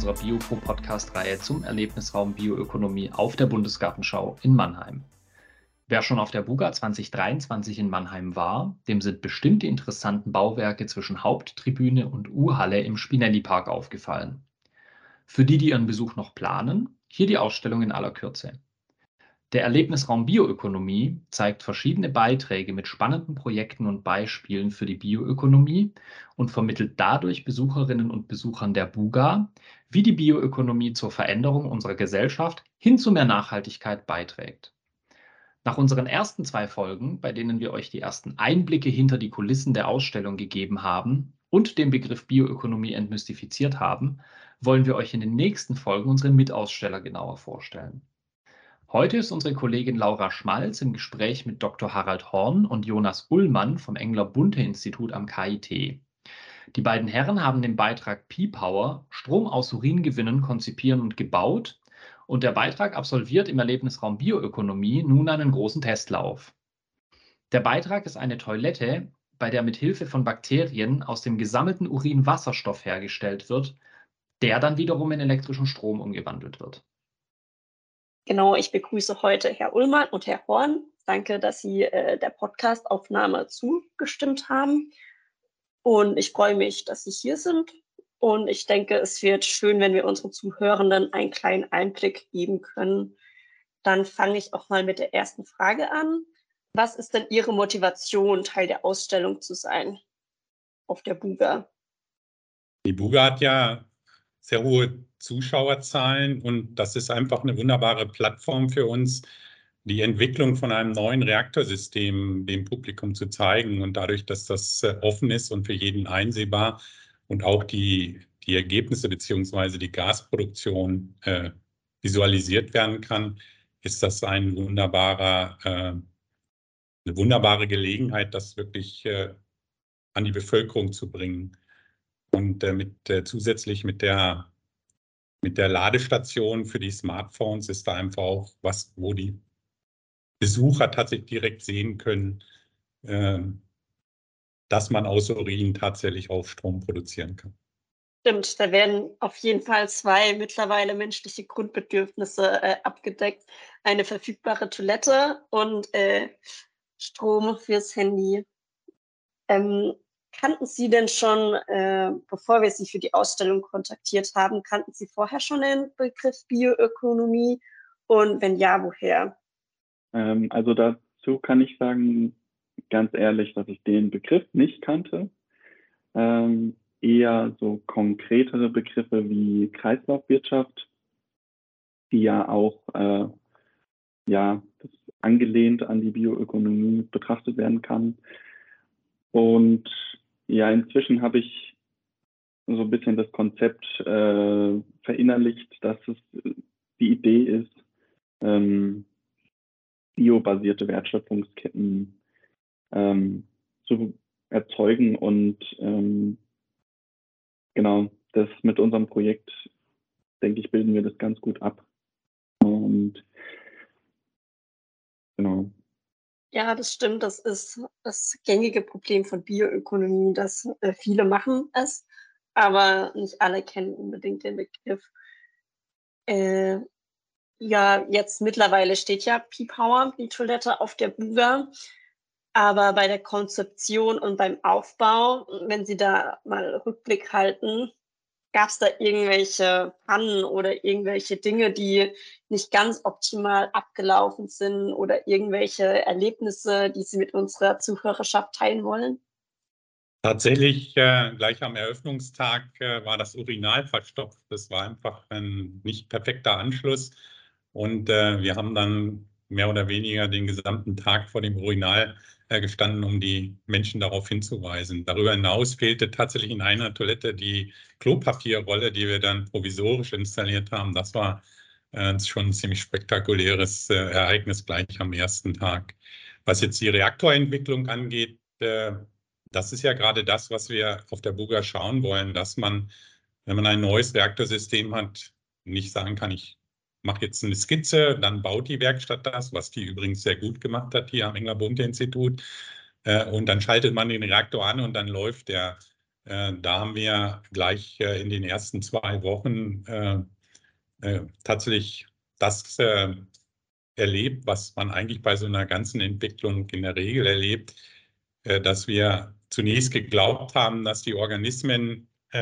unserer BioPro-Podcast-Reihe zum Erlebnisraum Bioökonomie auf der Bundesgartenschau in Mannheim. Wer schon auf der Buga 2023 in Mannheim war, dem sind bestimmt die interessanten Bauwerke zwischen Haupttribüne und U-Halle im Spinelli-Park aufgefallen. Für die, die ihren Besuch noch planen, hier die Ausstellung in aller Kürze. Der Erlebnisraum Bioökonomie zeigt verschiedene Beiträge mit spannenden Projekten und Beispielen für die Bioökonomie und vermittelt dadurch Besucherinnen und Besuchern der Buga, wie die Bioökonomie zur Veränderung unserer Gesellschaft hin zu mehr Nachhaltigkeit beiträgt. Nach unseren ersten 2 Folgen, bei denen wir euch die ersten Einblicke hinter die Kulissen der Ausstellung gegeben haben und den Begriff Bioökonomie entmystifiziert haben, wollen wir euch in den nächsten Folgen unsere Mitaussteller genauer vorstellen. Heute ist unsere Kollegin Laura Schmalz im Gespräch mit Dr. Harald Horn und Jonas Ullmann vom Engler-Bunte-Institut am KIT. Die beiden Herren haben den Beitrag P-Power – Strom aus Urin gewinnen, konzipieren und gebaut und der Beitrag absolviert im Erlebnisraum Bioökonomie nun einen großen Testlauf. Der Beitrag ist eine Toilette, bei der mit Hilfe von Bakterien aus dem gesammelten Urin Wasserstoff hergestellt wird, der dann wiederum in elektrischen Strom umgewandelt wird. Genau, ich begrüße heute Herr Ullmann und Herr Horn. Danke, dass Sie der Podcast-Aufnahme zugestimmt haben. Und ich freue mich, dass Sie hier sind. Und ich denke, es wird schön, wenn wir unseren Zuhörenden einen kleinen Einblick geben können. Dann fange ich auch mal mit der ersten Frage an. Was ist denn Ihre Motivation, Teil der Ausstellung zu sein auf der Buga? Die Buga hat ja sehr hohe Zuschauerzahlen und das ist einfach eine wunderbare Plattform für uns, die Entwicklung von einem neuen Reaktorsystem dem Publikum zu zeigen. Und dadurch, dass das offen ist und für jeden einsehbar und auch die Ergebnisse bzw. die Gasproduktion visualisiert werden kann, ist das eine wunderbare Gelegenheit, das wirklich an die Bevölkerung zu bringen. Und zusätzlich mit der Ladestation für die Smartphones ist da einfach auch was, wo die Besucher tatsächlich direkt sehen können, dass man aus Urin tatsächlich auch Strom produzieren kann. Stimmt, da werden auf jeden Fall 2 mittlerweile menschliche Grundbedürfnisse abgedeckt. Eine verfügbare Toilette und Strom fürs Handy. Kannten Sie denn schon, bevor wir Sie für die Ausstellung kontaktiert haben, kannten Sie vorher schon den Begriff Bioökonomie? Und wenn ja, woher? Also dazu kann ich sagen, ganz ehrlich, dass ich den Begriff nicht kannte. Eher so konkretere Begriffe wie Kreislaufwirtschaft, die ja auch das angelehnt an die Bioökonomie betrachtet werden kann. Und ja, inzwischen habe ich so ein bisschen das Konzept verinnerlicht, dass es die Idee ist, biobasierte Wertschöpfungsketten zu erzeugen und genau, das mit unserem Projekt, denke ich, bilden wir das ganz gut ab. Und genau. Ja, das stimmt. Das ist das gängige Problem von Bioökonomie, dass viele machen es, aber nicht alle kennen unbedingt den Begriff. Ja, jetzt mittlerweile steht ja P-Power, die Toilette, auf der Buga. Aber bei der Konzeption und beim Aufbau, wenn Sie da mal Rückblick halten, gab es da irgendwelche Pannen oder irgendwelche Dinge, die nicht ganz optimal abgelaufen sind oder irgendwelche Erlebnisse, die Sie mit unserer Zuhörerschaft teilen wollen? Tatsächlich, gleich am Eröffnungstag war das Urinal verstopft. Das war einfach ein nicht perfekter Anschluss. Und wir haben dann mehr oder weniger den gesamten Tag vor dem Urinal gestanden, um die Menschen darauf hinzuweisen. Darüber hinaus fehlte tatsächlich in einer Toilette die Klopapierrolle, die wir dann provisorisch installiert haben. Das war schon ein ziemlich spektakuläres Ereignis gleich am ersten Tag. Was jetzt die Reaktorentwicklung angeht, das ist ja gerade das, was wir auf der Buga schauen wollen, dass man, wenn man ein neues Reaktorsystem hat, nicht sagen kann, ich mache jetzt eine Skizze, dann baut die Werkstatt das, was die übrigens sehr gut gemacht hat hier am Engler-Bunte-Institut. Und dann schaltet man den Reaktor an und dann läuft der. Da haben wir gleich in den ersten 2 Wochen tatsächlich das erlebt, was man eigentlich bei so einer ganzen Entwicklung in der Regel erlebt, dass wir zunächst geglaubt haben, dass wir Organismen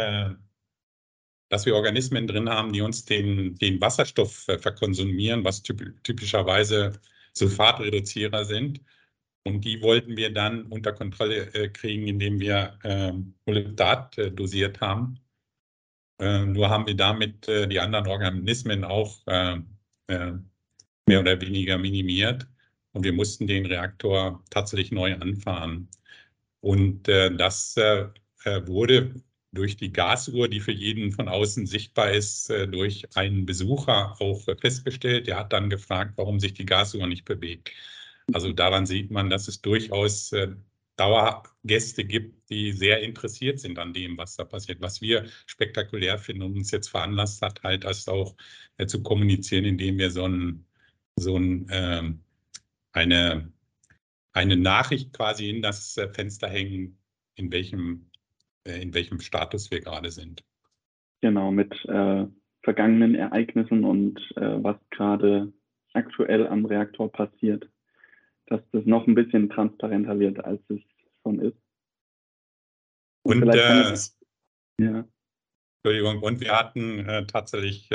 drin haben, die uns den Wasserstoff verkonsumieren, was typischerweise Sulfatreduzierer sind. Und die wollten wir dann unter Kontrolle kriegen, indem wir Molybdat dosiert haben. Nur haben wir damit die anderen Organismen auch mehr oder weniger minimiert. Und wir mussten den Reaktor tatsächlich neu anfahren. Und das wurde durch die Gasuhr, die für jeden von außen sichtbar ist, durch einen Besucher auch festgestellt. Der hat dann gefragt, warum sich die Gasuhr nicht bewegt. Also daran sieht man, dass es durchaus Dauergäste gibt, die sehr interessiert sind an dem, was da passiert. Was wir spektakulär finden und uns jetzt veranlasst hat, halt das auch zu kommunizieren, indem wir eine Nachricht quasi in das Fenster hängen, in welchem Status wir gerade sind. Genau, mit vergangenen Ereignissen und was gerade aktuell am Reaktor passiert, dass das noch ein bisschen transparenter wird, als es schon ist. Und vielleicht kann ich, ja. Entschuldigung, und wir hatten tatsächlich,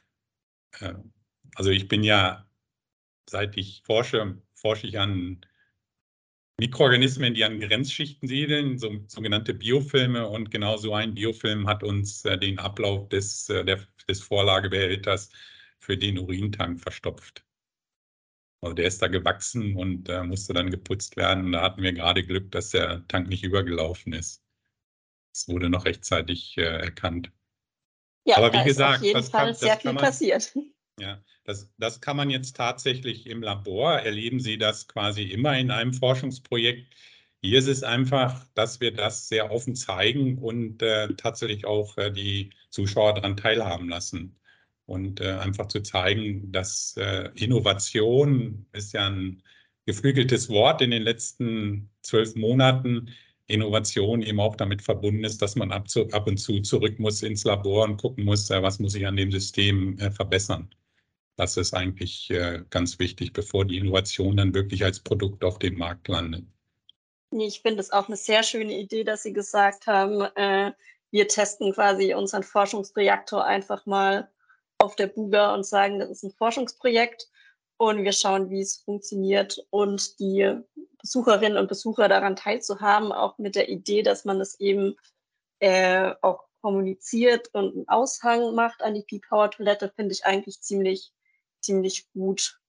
also ich bin ja, seit ich forsche ich an Mikroorganismen, die an Grenzschichten siedeln, sogenannte Biofilme. Und genau so ein Biofilm hat uns den Ablauf des Vorlagebehälters für den Urintank verstopft. Also der ist da gewachsen und musste dann geputzt werden. Und da hatten wir gerade Glück, dass der Tank nicht übergelaufen ist. Es wurde noch rechtzeitig erkannt. Ja, aber wie da gesagt, ist auf jeden Fall sehr viel passiert. Ja, das kann man jetzt tatsächlich im Labor, erleben Sie das quasi immer in einem Forschungsprojekt. Hier ist es einfach, dass wir das sehr offen zeigen und tatsächlich auch die Zuschauer daran teilhaben lassen. Und einfach zu zeigen, dass Innovation ist ja ein geflügeltes Wort in den letzten 12 Monaten. Innovation eben auch damit verbunden ist, dass man ab und zu zurück muss ins Labor und gucken muss, was muss ich an dem System verbessern. Das ist eigentlich ganz wichtig, bevor die Innovation dann wirklich als Produkt auf dem Markt landet. Ich finde es auch eine sehr schöne Idee, dass Sie gesagt haben, wir testen quasi unseren Forschungsreaktor einfach mal auf der Buga und sagen, das ist ein Forschungsprojekt und wir schauen, wie es funktioniert und die Besucherinnen und Besucher daran teilzuhaben, auch mit der Idee, dass man es eben auch kommuniziert und einen Aushang macht an die P-Power-Toilette, finde ich eigentlich ziemlich gut.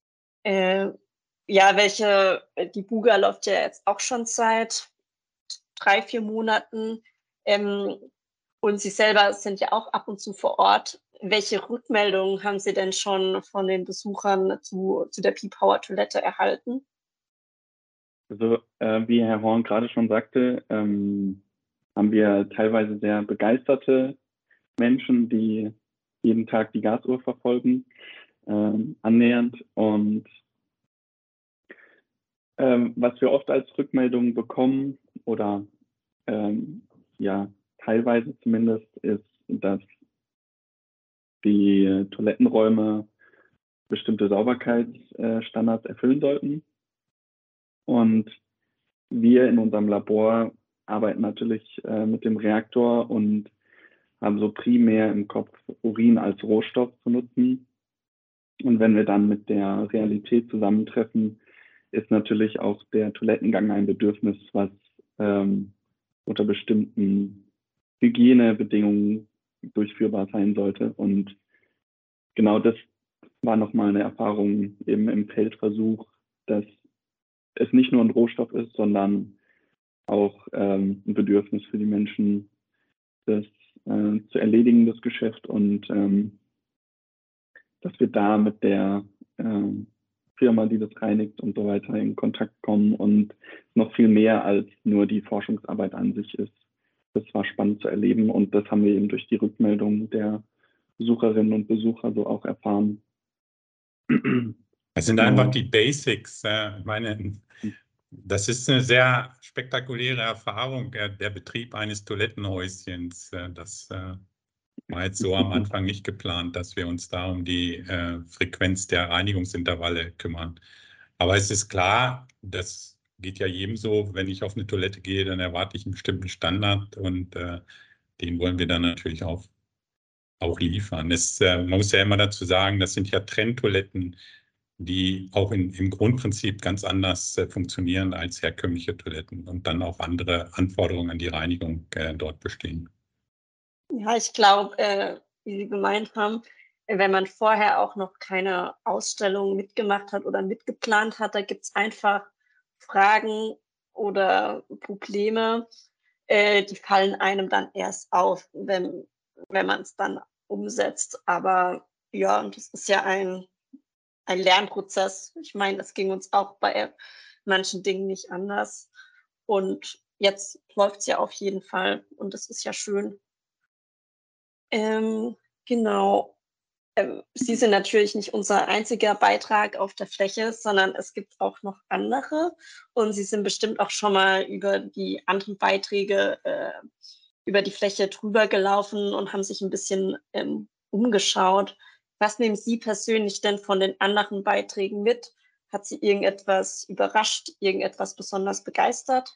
Ja, die Buga läuft ja jetzt auch schon seit 3-4 Monaten. Und Sie selber sind ja auch ab und zu vor Ort. Welche Rückmeldungen haben Sie denn schon von den Besuchern zu der P-Power-Toilette erhalten? Also, wie Herr Horn gerade schon sagte, haben wir teilweise sehr begeisterte Menschen, die jeden Tag die Gasuhr verfolgen, annähernd. Und was wir oft als Rückmeldung bekommen oder ja, teilweise zumindest, ist, dass die Toilettenräume bestimmte Sauberkeitsstandards erfüllen sollten. Und wir in unserem Labor arbeiten natürlich mit dem Reaktor und haben so primär im Kopf, Urin als Rohstoff zu nutzen. Und wenn wir dann mit der Realität zusammentreffen, ist natürlich auch der Toilettengang ein Bedürfnis, was unter bestimmten Hygienebedingungen durchführbar sein sollte. Und genau das war nochmal eine Erfahrung im Feldversuch, dass es nicht nur ein Rohstoff ist, sondern auch ein Bedürfnis für die Menschen, das zu erledigen, das Geschäft. Und dass wir da mit der Firma, die das reinigt und so weiter, in Kontakt kommen und noch viel mehr als nur die Forschungsarbeit an sich ist. Das war spannend zu erleben und das haben wir eben durch die Rückmeldung der Besucherinnen und Besucher so auch erfahren. Es sind einfach die Basics. Ich meine, Das ist eine sehr spektakuläre Erfahrung, der Betrieb eines Toilettenhäuschens. Das war jetzt so am Anfang nicht geplant, dass wir uns da um die Frequenz der Reinigungsintervalle kümmern. Aber es ist klar, das geht ja jedem so, wenn ich auf eine Toilette gehe, dann erwarte ich einen bestimmten Standard und den wollen wir dann natürlich auch liefern. Man muss ja immer dazu sagen, das sind ja Trenntoiletten, die auch im Grundprinzip ganz anders funktionieren als herkömmliche Toiletten und dann auch andere Anforderungen an die Reinigung dort bestehen. Ja, ich glaube, wie Sie gemeint haben, wenn man vorher auch noch keine Ausstellung mitgemacht hat oder mitgeplant hat, da gibt es einfach Fragen oder Probleme, die fallen einem dann erst auf, wenn man es dann umsetzt. Aber ja, das ist ja ein Lernprozess. Ich meine, das ging uns auch bei manchen Dingen nicht anders. Und jetzt läuft es ja auf jeden Fall und das ist ja schön. Genau. Sie sind natürlich nicht unser einziger Beitrag auf der Fläche, sondern es gibt auch noch andere. Und Sie sind bestimmt auch schon mal über die anderen Beiträge über die Fläche drüber gelaufen und haben sich ein bisschen umgeschaut. Was nehmen Sie persönlich denn von den anderen Beiträgen mit? Hat Sie irgendetwas überrascht, irgendetwas besonders begeistert?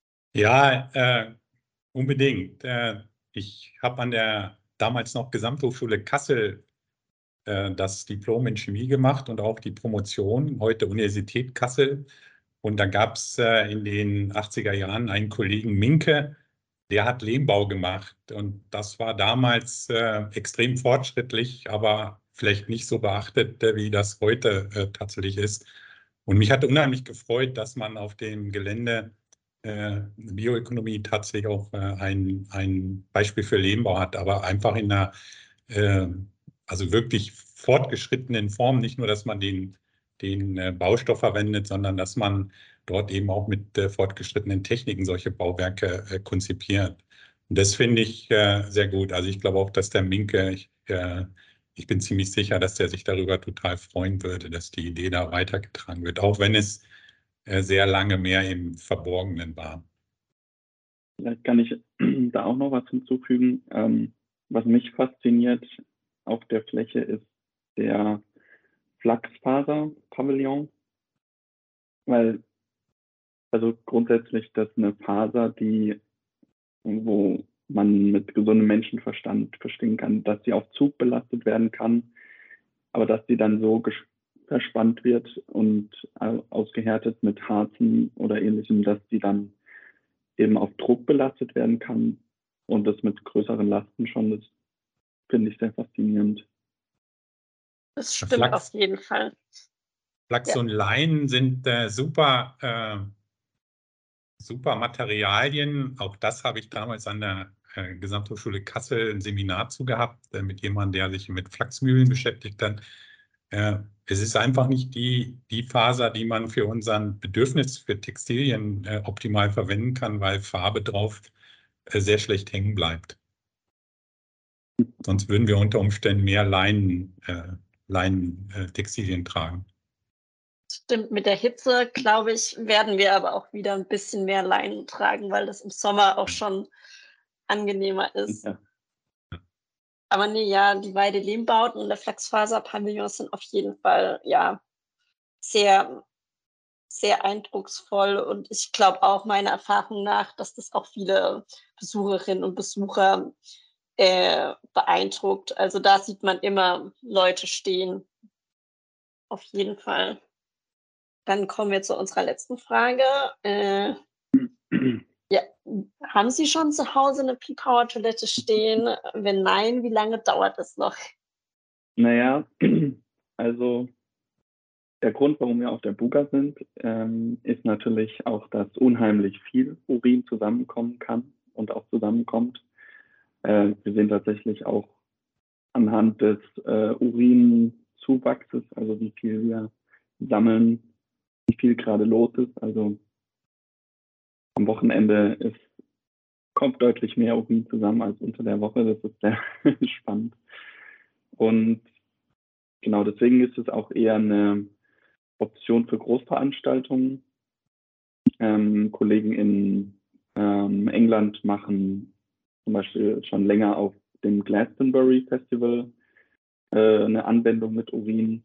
Ja, unbedingt. Ich habe an der damals noch Gesamthochschule Kassel das Diplom in Chemie gemacht und auch die Promotion, heute Universität Kassel. Und da gab es in den 80er Jahren einen Kollegen Minke, der hat Lehmbau gemacht. Und das war damals extrem fortschrittlich, aber vielleicht nicht so beachtet, wie das heute tatsächlich ist. Und mich hat unheimlich gefreut, dass man auf dem Gelände Bioökonomie tatsächlich auch ein Beispiel für Lehmbau hat, aber einfach in einer also wirklich fortgeschrittenen Form, nicht nur, dass man den Baustoff verwendet, sondern dass man dort eben auch mit fortgeschrittenen Techniken solche Bauwerke konzipiert. Und das finde ich sehr gut. Also ich glaube auch, dass der Minke, ich bin ziemlich sicher, dass der sich darüber total freuen würde, dass die Idee da weitergetragen wird, auch wenn es sehr lange mehr im Verborgenen war. Vielleicht kann ich da auch noch was hinzufügen. Was mich fasziniert auf der Fläche ist der Flachsfaser-Pavillon, weil also grundsätzlich das eine Faser, wo man mit gesundem Menschenverstand verstehen kann, dass sie auf Zug belastet werden kann, aber dass sie dann so verspannt wird und ausgehärtet mit Harzen oder ähnlichem, dass sie dann eben auf Druck belastet werden kann und das mit größeren Lasten schon, das finde ich sehr faszinierend. Das stimmt auf jeden Fall. Flachs und Leinen sind super Materialien. Auch das habe ich damals an der Gesamthochschule Kassel ein Seminar zu gehabt, mit jemandem, der sich mit Flachsmühlen beschäftigt hat. Es ist einfach nicht die Faser, die man für unseren Bedürfnis für Textilien optimal verwenden kann, weil Farbe drauf sehr schlecht hängen bleibt. Sonst würden wir unter Umständen mehr Leinen-Textilien tragen. Stimmt, mit der Hitze, glaube ich, werden wir aber auch wieder ein bisschen mehr Leinen tragen, weil das im Sommer auch schon angenehmer ist. Ja. Aber nee, ja, die Weide-Lehmbauten und der Flachsfaser-Pavillon sind auf jeden Fall ja sehr, sehr eindrucksvoll. Und ich glaube auch meiner Erfahrung nach, dass das auch viele Besucherinnen und Besucher beeindruckt. Also da sieht man immer Leute stehen. Auf jeden Fall. Dann kommen wir zu unserer letzten Frage. Ja, haben Sie schon zu Hause eine P-Power-Toilette stehen? Wenn nein, wie lange dauert es noch? Naja, also der Grund, warum wir auf der Buga sind, ist natürlich auch, dass unheimlich viel Urin zusammenkommen kann und auch zusammenkommt. Wir sehen tatsächlich auch anhand des Urinzuwachses, also wie viel wir sammeln, wie viel gerade los ist. Also am Wochenende kommt deutlich mehr Urin zusammen als unter der Woche. Das ist sehr spannend. Und genau deswegen ist es auch eher eine Option für Großveranstaltungen, Kollegen in England machen zum Beispiel schon länger auf dem Glastonbury Festival eine Anwendung mit Urin.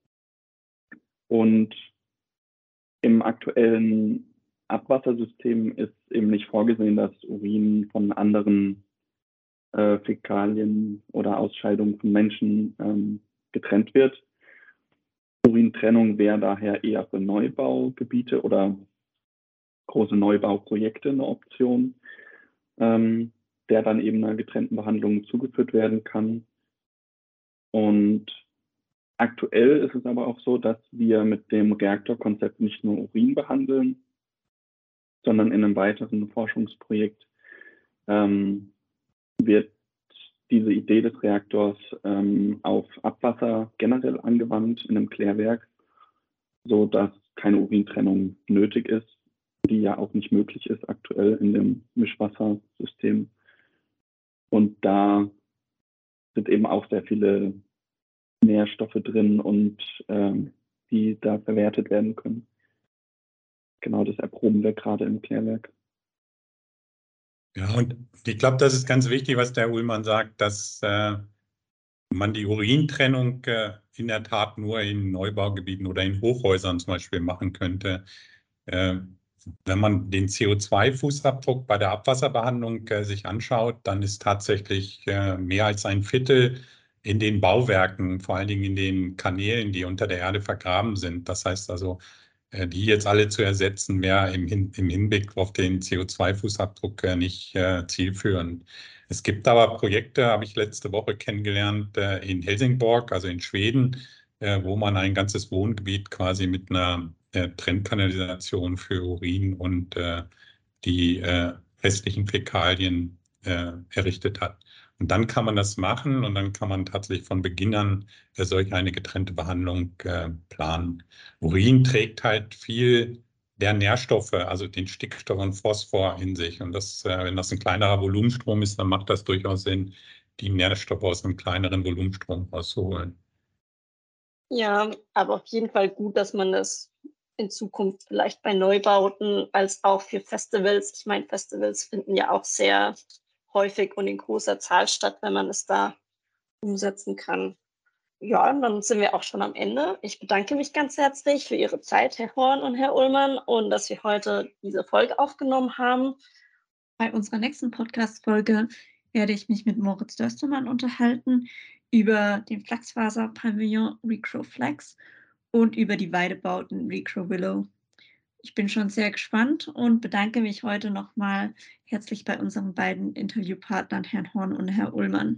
Und im aktuellen Abwassersystem ist eben nicht vorgesehen, dass Urin von anderen Fäkalien oder Ausscheidungen von Menschen getrennt wird. Urintrennung wäre daher eher für Neubaugebiete oder große Neubauprojekte eine Option, der dann eben einer getrennten Behandlung zugeführt werden kann. Und aktuell ist es aber auch so, dass wir mit dem Reaktorkonzept nicht nur Urin behandeln, sondern in einem weiteren Forschungsprojekt wird diese Idee des Reaktors auf Abwasser generell angewandt in einem Klärwerk, so dass keine Urintrennung nötig ist, die ja auch nicht möglich ist aktuell in dem Mischwassersystem. Und da sind eben auch sehr viele Nährstoffe drin und die da verwertet werden können. Genau, das erproben wir gerade im Klärwerk. Ja, und ich glaube, das ist ganz wichtig, was der Ullmann sagt, dass man die Urintrennung in der Tat nur in Neubaugebieten oder in Hochhäusern zum Beispiel machen könnte. Wenn man den CO2-Fußabdruck bei der Abwasserbehandlung sich anschaut, dann ist tatsächlich mehr als ein Viertel in den Bauwerken, vor allen Dingen in den Kanälen, die unter der Erde vergraben sind. Das heißt also, die jetzt alle zu ersetzen, wäre im Hinblick auf den CO2-Fußabdruck nicht zielführend. Es gibt aber Projekte, habe ich letzte Woche kennengelernt, in Helsingborg, also in Schweden, wo man ein ganzes Wohngebiet quasi mit einer Trennkanalisation für Urin und die restlichen Fäkalien errichtet hat. Und dann kann man das machen und dann kann man tatsächlich von Beginn an solch eine getrennte Behandlung planen. Urin trägt halt viel der Nährstoffe, also den Stickstoff und Phosphor in sich. Und das, wenn das ein kleinerer Volumenstrom ist, dann macht das durchaus Sinn, die Nährstoffe aus einem kleineren Volumenstrom rauszuholen. Ja, aber auf jeden Fall gut, dass man das in Zukunft vielleicht bei Neubauten als auch für Festivals, ich meine, Festivals finden ja auch sehr häufig und in großer Zahl statt, wenn man es da umsetzen kann. Ja, dann sind wir auch schon am Ende. Ich bedanke mich ganz herzlich für Ihre Zeit, Herr Horn und Herr Ullmann, und dass wir heute diese Folge aufgenommen haben. Bei unserer nächsten Podcast-Folge werde ich mich mit Moritz Döstermann unterhalten über den Flachsfaser-Pavillon Recrow Flex und über die Weidebauten Recrow Willow. Ich bin schon sehr gespannt und bedanke mich heute nochmal herzlich bei unseren beiden Interviewpartnern, Herrn Horn und Herr Ullmann.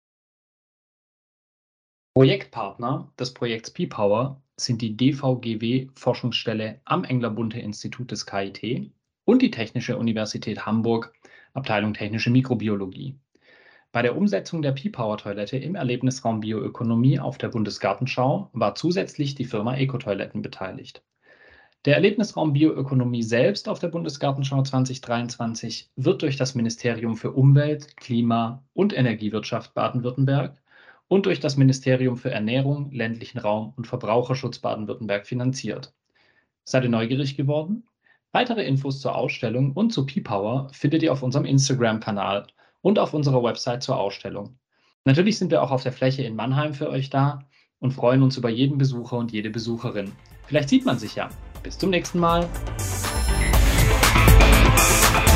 Projektpartner des Projekts P-Power sind die DVGW-Forschungsstelle am Engler-Bunte-Institut des KIT und die Technische Universität Hamburg, Abteilung Technische Mikrobiologie. Bei der Umsetzung der P-Power-Toilette im Erlebnisraum Bioökonomie auf der Bundesgartenschau war zusätzlich die Firma Ecotoiletten beteiligt. Der Erlebnisraum Bioökonomie selbst auf der Bundesgartenschau 2023 wird durch das Ministerium für Umwelt, Klima und Energiewirtschaft Baden-Württemberg und durch das Ministerium für Ernährung, ländlichen Raum und Verbraucherschutz Baden-Württemberg finanziert. Seid ihr neugierig geworden? Weitere Infos zur Ausstellung und zu P-Power findet ihr auf unserem Instagram-Kanal und auf unserer Website zur Ausstellung. Natürlich sind wir auch auf der Fläche in Mannheim für euch da und freuen uns über jeden Besucher und jede Besucherin. Vielleicht sieht man sich ja. Bis zum nächsten Mal.